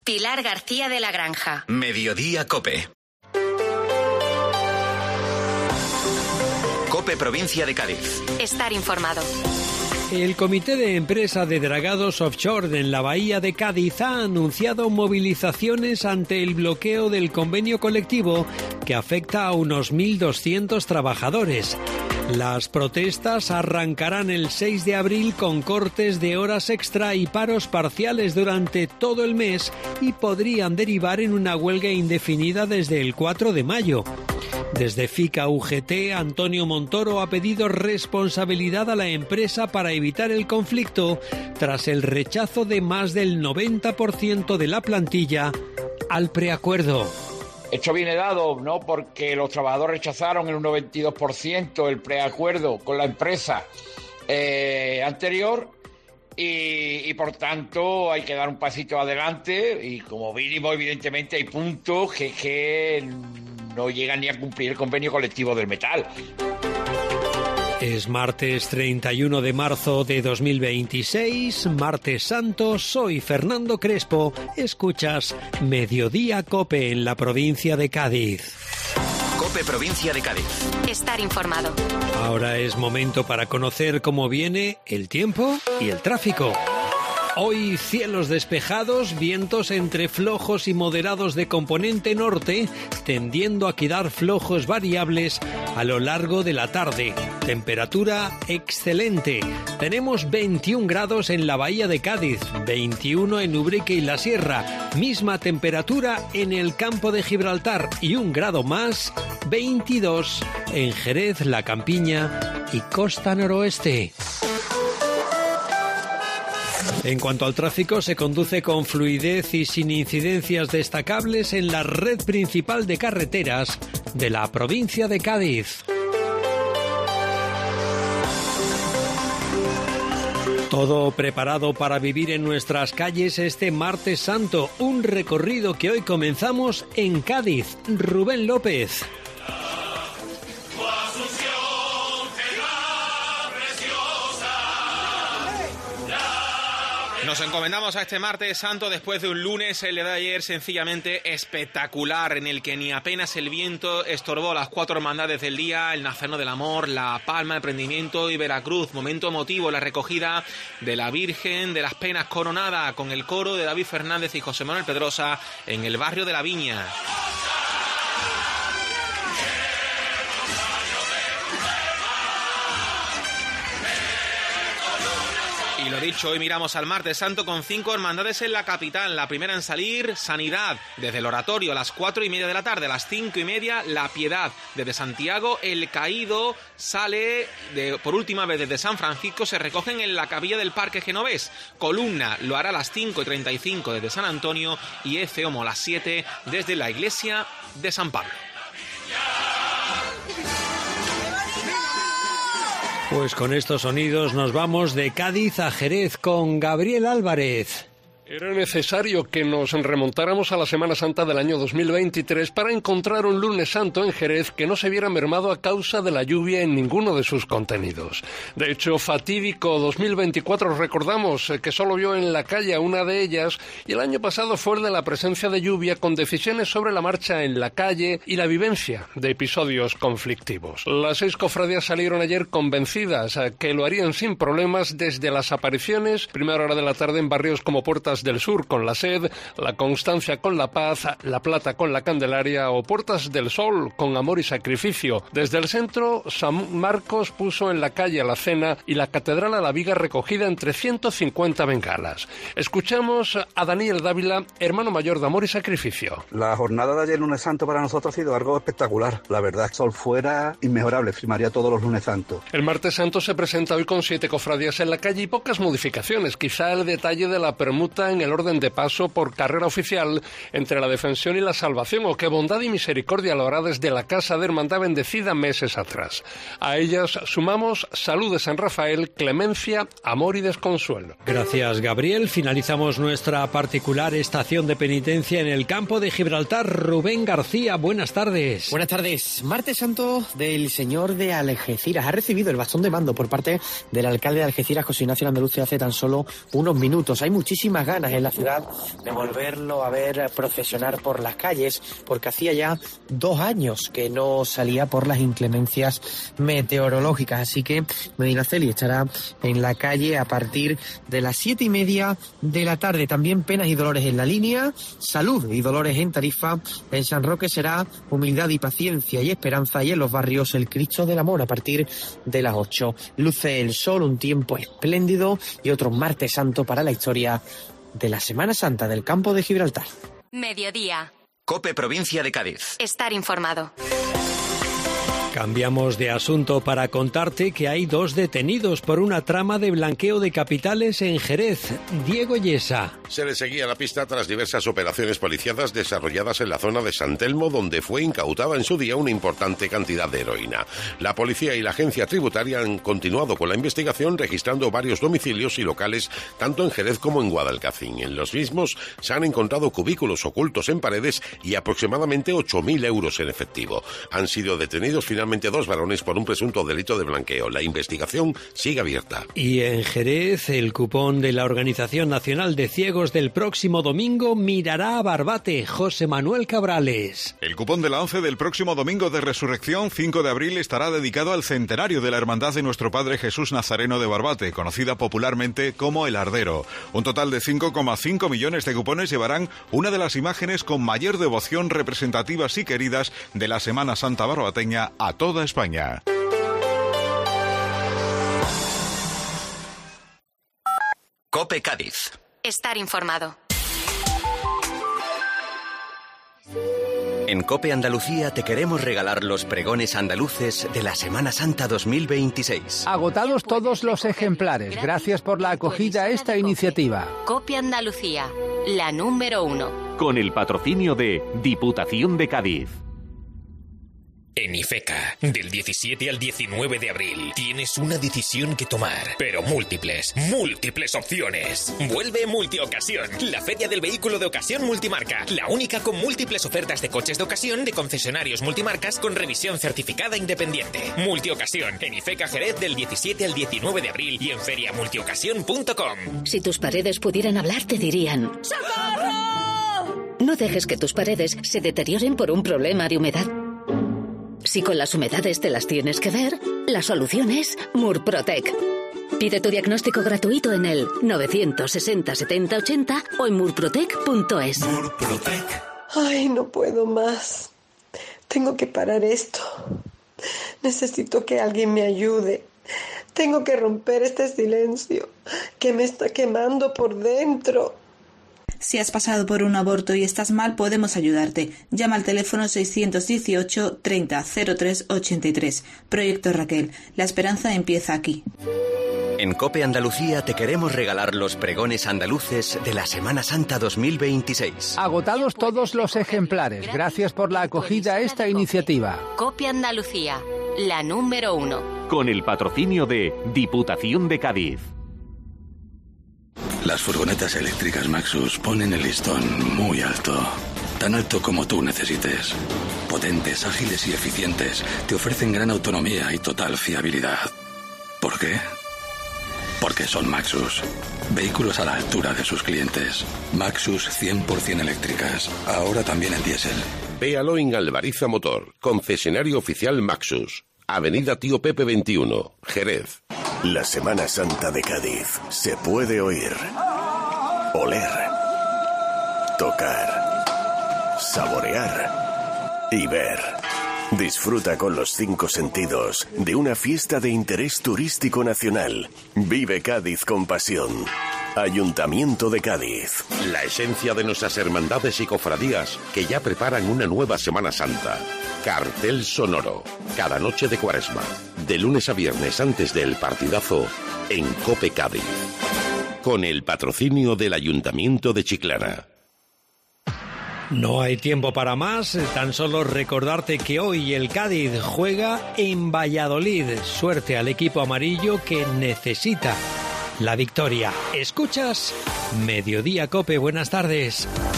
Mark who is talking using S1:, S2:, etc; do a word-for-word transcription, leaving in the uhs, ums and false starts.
S1: Pilar García de la Granja.
S2: Mediodía COPE. COPE Provincia de Cádiz.
S1: Estar informado.
S3: El Comité de Empresa de Dragados Offshore en la Bahía de Cádiz ha anunciado movilizaciones ante el bloqueo del convenio colectivo que afecta a unos mil doscientos trabajadores. Las protestas arrancarán el seis de abril con cortes de horas extra y paros parciales durante todo el mes y podrían derivar en una huelga indefinida desde el cuatro de mayo. Desde FICA U G T, Antonio Montoro ha pedido responsabilidad a la empresa para evitar el conflicto tras el rechazo de más del noventa por ciento de la plantilla al preacuerdo.
S4: Esto viene dado, ¿no?, porque los trabajadores rechazaron en un noventa y dos por ciento el preacuerdo con la empresa eh, anterior y, y por tanto hay que dar un pasito adelante y como mínimo evidentemente hay puntos que, que no llegan ni a cumplir el convenio colectivo del metal.
S3: Es martes treinta y uno de marzo de dos mil veintiséis, martes santo. Soy Fernando Crespo. Escuchas Mediodía COPE en la provincia de Cádiz.
S2: COPE Provincia de Cádiz.
S1: Estar informado.
S3: Ahora es momento para conocer cómo viene el tiempo y el tráfico. Hoy cielos despejados, vientos entre flojos y moderados de componente norte, tendiendo a quedar flojos variables a lo largo de la tarde. Temperatura excelente. Tenemos veintiún grados en la Bahía de Cádiz, veintiuno en Ubrique y la Sierra. Misma temperatura en el campo de Gibraltar y un grado más, veintidós en Jerez, La Campiña y Costa Noroeste. En cuanto al tráfico, se conduce con fluidez y sin incidencias destacables en la red principal de carreteras de la provincia de Cádiz. Todo preparado para vivir en nuestras calles este martes santo, un recorrido que hoy comenzamos en Cádiz. Rubén López.
S5: Nos encomendamos a este martes santo después de un lunes, el de ayer, sencillamente espectacular, en el que ni apenas el viento estorbó las cuatro hermandades del día, el Nazareno del Amor, La Palma, el Prendimiento y Veracruz. Momento emotivo, la recogida de la Virgen de las Penas coronada con el coro de David Fernández y José Manuel Pedrosa en el barrio de La Viña. Y lo dicho, hoy miramos al martes santo con cinco hermandades en la capital. La primera en salir, Sanidad, desde el Oratorio a las cuatro y media de la tarde. A las cinco y media, La Piedad. Desde Santiago, El Caído sale de, por última vez desde San Francisco. Se recogen en la capilla del Parque Genovés. Columna lo hará a las cinco y treinta y cinco desde San Antonio. Y Ece Homo a las siete desde la iglesia de San Pablo.
S3: Pues con estos sonidos nos vamos de Cádiz a Jerez con Gabriel Álvarez.
S6: Era necesario que nos remontáramos a la Semana Santa del año dos mil veintitrés para encontrar un lunes santo en Jerez que no se viera mermado a causa de la lluvia en ninguno de sus contenidos. De hecho, fatídico dos mil veinticuatro, recordamos que solo vio en la calle a una de ellas, y el año pasado fue el de la presencia de lluvia con decisiones sobre la marcha en la calle y la vivencia de episodios conflictivos. Las seis cofradías salieron ayer convencidas que lo harían sin problemas desde las apariciones, primera hora de la tarde en barrios como Puertas del Sur con la Sed, La Constancia con la Paz, La Plata con la Candelaria o Puertas del Sol con Amor y Sacrificio. Desde el centro, San Marcos puso en la calle a la Cena y la Catedral a la Viga recogida entre ciento cincuenta bengalas. Escuchamos a Daniel Dávila, hermano mayor de Amor y Sacrificio.
S7: La jornada de ayer, lunes santo, para nosotros ha sido algo espectacular. La verdad, el sol fuera inmejorable, firmaría todos los lunes santos.
S6: El martes santo se presenta hoy con siete cofradías en la calle y pocas modificaciones. Quizá el detalle de la permuta en el orden de paso por carrera oficial entre la Defensión y la Salvación, o que Bondad y Misericordia lo hará desde la Casa de Hermandad Bendecida meses atrás. A ellas sumamos Salud de San Rafael, Clemencia, Amor y Desconsuelo.
S3: Gracias, Gabriel. Finalizamos nuestra particular estación de penitencia en el campo de Gibraltar. Rubén García, buenas tardes.
S8: Buenas tardes. Martes Santo del Señor de Algeciras. Ha recibido el bastón de mando por parte del alcalde de Algeciras, José Ignacio Andalucía, hace tan solo unos minutos. Hay muchísimas ganas ganas en la ciudad de volverlo a ver procesionar por las calles, porque hacía ya dos años que no salía por las inclemencias meteorológicas. Así que Medinaceli estará en la calle a partir de las siete y media de la tarde. También Penas y Dolores en la línea, Salud y Dolores en Tarifa. En San Roque será Humildad y Paciencia y Esperanza, y en los barrios el Cristo del Amor a partir de las ocho. Luce el sol, un tiempo espléndido y otro martes santo para la historia de la Semana Santa del Campo de Gibraltar.
S1: Mediodía.
S2: COPE Provincia de Cádiz.
S1: Estar informado.
S3: Cambiamos de asunto para contarte que hay dos detenidos por una trama de blanqueo de capitales en Jerez. Diego Yesa.
S9: Se le seguía la pista tras diversas operaciones policiadas desarrolladas en la zona de San Telmo, donde fue incautada en su día una importante cantidad de heroína. La policía y la agencia tributaria han continuado con la investigación, registrando varios domicilios y locales, tanto en Jerez como en Guadalcacín. En los mismos se han encontrado cubículos ocultos en paredes y aproximadamente ocho mil euros en efectivo. Han sido detenidos finalmente dos varones por un presunto delito de blanqueo. La investigación sigue abierta.
S3: Y en Jerez, el cupón de la Organización Nacional de Ciegos del próximo domingo mirará a Barbate. José Manuel Cabrales.
S10: El cupón de la ONCE del próximo domingo de Resurrección, cinco de abril, estará dedicado al centenario de la Hermandad de Nuestro Padre Jesús Nazareno de Barbate, conocida popularmente como El Ardero. Un total de cinco coma cinco millones de cupones llevarán una de las imágenes con mayor devoción, representativas y queridas de la Semana Santa barbateña a toda España.
S2: COPE Cádiz.
S1: Estar informado.
S2: En COPE Andalucía te queremos regalar los pregones andaluces de la Semana Santa dos mil veintiséis.
S11: Agotados todos los ejemplares. Gracias por la acogida a esta iniciativa.
S1: COPE Andalucía, la número uno.
S12: Con el patrocinio de Diputación de Cádiz.
S13: En IFECA, del diecisiete al diecinueve de abril, tienes una decisión que tomar, pero múltiples, múltiples opciones. Vuelve Multiocasión, la feria del vehículo de ocasión multimarca, la única con múltiples ofertas de coches de ocasión de concesionarios multimarcas con revisión certificada independiente. Multiocasión, en IFECA Jerez del diecisiete al diecinueve de abril y en feria multiocasión punto com.
S14: Si tus paredes pudieran hablar, te dirían: ¡socorro! No dejes que tus paredes se deterioren por un problema de humedad. Si con las humedades te las tienes que ver, la solución es Murprotec. Pide tu diagnóstico gratuito en el novecientos sesenta setenta ochenta o en murprotec punto es.
S15: Murprotec. Ay, no puedo más. Tengo que parar esto. Necesito que alguien me ayude. Tengo que romper este silencio que me está quemando por dentro.
S16: Si has pasado por un aborto y estás mal, podemos ayudarte. Llama al teléfono seiscientos dieciocho treinta cero tres ochenta y tres. Proyecto Raquel. La esperanza empieza aquí.
S2: En COPE Andalucía te queremos regalar los pregones andaluces de la Semana Santa dos mil veintiséis.
S11: Agotados todos los ejemplares. Gracias por la acogida a esta iniciativa.
S1: COPE Andalucía, la número uno.
S12: Con el patrocinio de Diputación de Cádiz.
S17: Las furgonetas eléctricas Maxus ponen el listón muy alto. Tan alto como tú necesites. Potentes, ágiles y eficientes. Te ofrecen gran autonomía y total fiabilidad. ¿Por qué? Porque son Maxus. Vehículos a la altura de sus clientes. Maxus cien por ciento eléctricas. Ahora también en diésel.
S9: Véalo en Alvariza Motor, concesionario oficial Maxus. Avenida Tío Pepe veintiuno, Jerez.
S18: La Semana Santa de Cádiz se puede oír, oler, tocar, saborear y ver. Disfruta con los cinco sentidos de una fiesta de interés turístico nacional. Vive Cádiz con pasión. Ayuntamiento de Cádiz.
S9: La esencia de nuestras hermandades y cofradías que ya preparan una nueva Semana Santa. Cartel sonoro. Cada noche de Cuaresma. De lunes a viernes antes del partidazo en COPE Cádiz. Con el patrocinio del Ayuntamiento de Chiclana.
S3: No hay tiempo para más, tan solo recordarte que hoy el Cádiz juega en Valladolid. Suerte al equipo amarillo que necesita la victoria. ¿Escuchas? Mediodía COPE, buenas tardes.